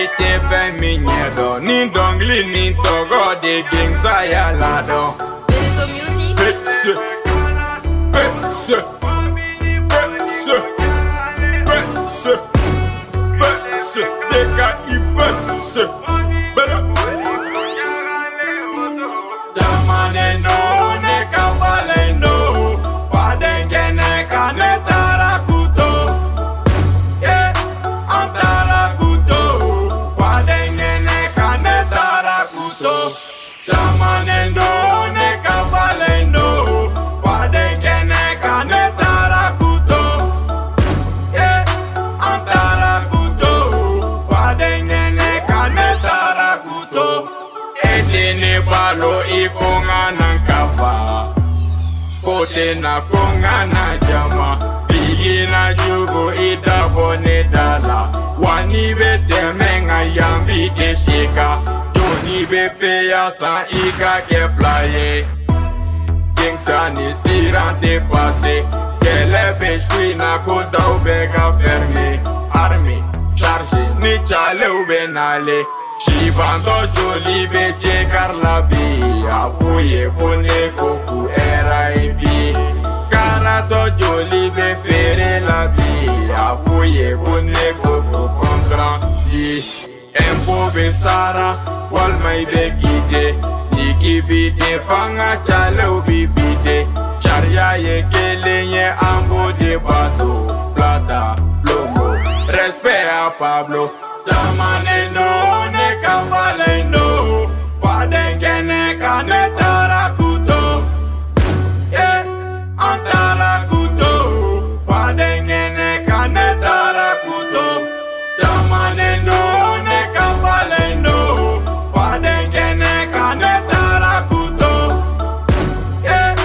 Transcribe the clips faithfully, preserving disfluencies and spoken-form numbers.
te fe minyedo, ni dongli ni togo de ging sayalado. Bezo Music. Petse, petse, petse, petse, petse, deka i petse. Damane no ne kavale no, padenge ne kane tarakuto. Yeah, antarakuto, padenge ne kane tarakuto. Damane no ne kavale no, padenge ne kane tarakuto. Yeah, antarakuto, padenge ne kane tarakuto. Edene balo ikonga nankava, kote na konga na jama, bigi na jugo idabo ne dala. Wani be temenga yambi de shika, Johnny be peya san ika ke flye. Gangsta ni sirante passe, kele be shui na koda ube ga ferme. Army, charge, ni chale ube nale. Shibando joli beche karlabi, afuye pone koku era ibi. Karato joli be fere labi, afuye pone koku kontrandi. Empo be sara, wal mai be gide. Ikibi de fanga chale ubi bide. Charia ye kele ye ambo de bato, plata, lomo. Respect a Pablo. Damane no ne kavale no, padenge ne kane tarakuto. Yeah, antarakuto, padenge ne kane tarakuto. Damane no ne kavale no, padenge ne kane tarakuto. Yeah,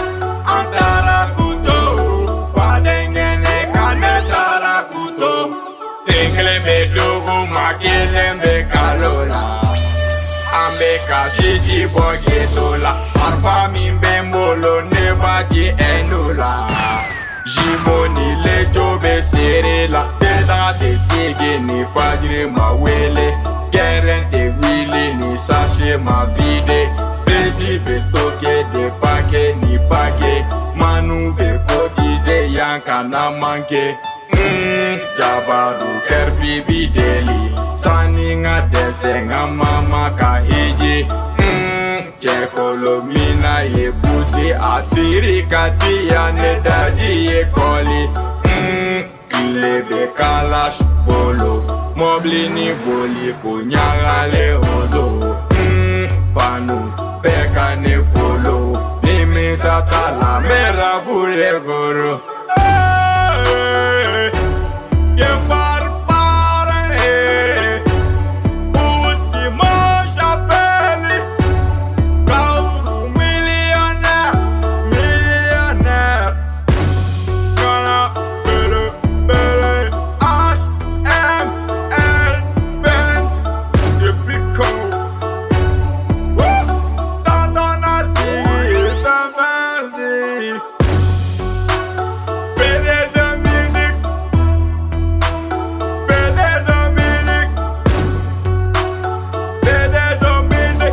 antarakuto, padenge ne kane tarakuto. Tingle me dogo makelembe kalola, ambe kashishi bogetola, arpa mimbe molo nebaji enula. Jimoni le jobe serela, tela de sege ni fagre mawele, gerente wili ni sashe ma vide, bezi bestoke de pake ni pake, manu be kotize yanka na manke. Mm, Jabaru kerbi bideli, saninga desenga mama kahiji. Mm, Chekolo mina ye busi asiri katia ne daji ye koli. Mm, Kilebe kalash bolo, mobli ni boli kunyagale ozo. Mm, Fanu peka ne follow, ni misatala mera fure goro.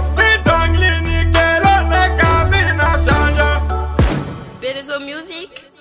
Bezo Music.